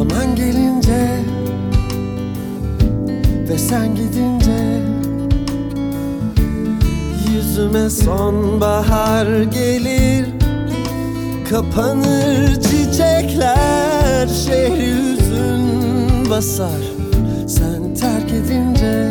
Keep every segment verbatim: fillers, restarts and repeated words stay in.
Zaman gelince ve sen gidince yüzüme sonbahar gelir. Kapanır çiçekler, şehri hüzün basar sen terk edince.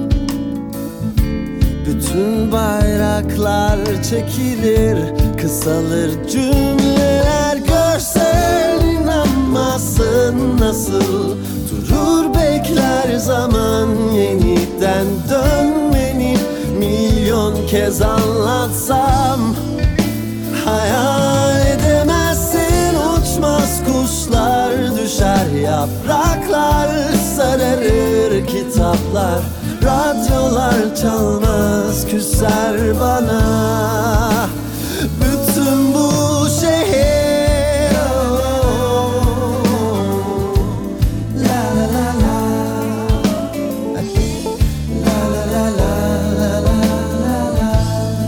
Bütün bayraklar çekilir, kısalır cümleler. Görsen inanmazsın nasıl durur bekler zaman. Yeniden dönmeni milyon kez anlatsam hayal edemezsin. Uçmaz kuşlar, düşer yapraklar, sararır kitaplar. Radyolar çalmaz, küser bana bütün bu şehir. La la la la, la la la la, la la la la,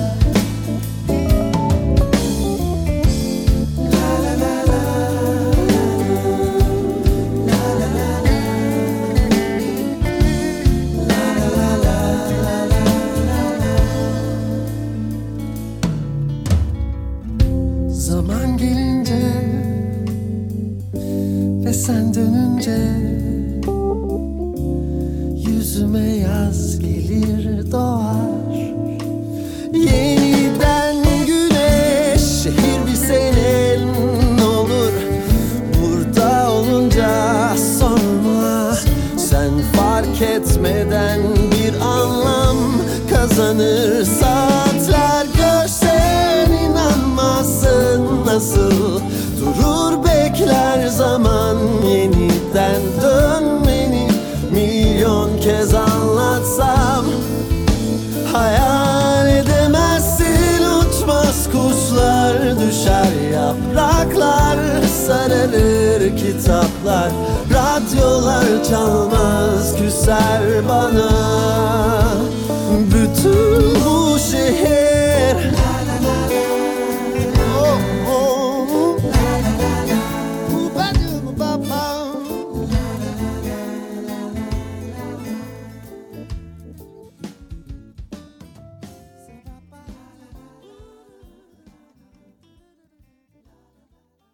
la la la la, la la la la. Zaman gelince ve sen dönünce yüzüme yaz gelir doğar. Yeniden güneş, şehir bir senin olur. Burada olunca sorma, sen fark etmeden bir anlam kazanır saatler. Görsen inanmazsın nasıl durur bekler zaman. Yeniden dönmeni milyon kez anlatsam hayal edemezsin. Uçmaz kuşlar, düşer yapraklar, sararır kitaplar. Radyolar çalmaz, küser bana bütün bu şehir.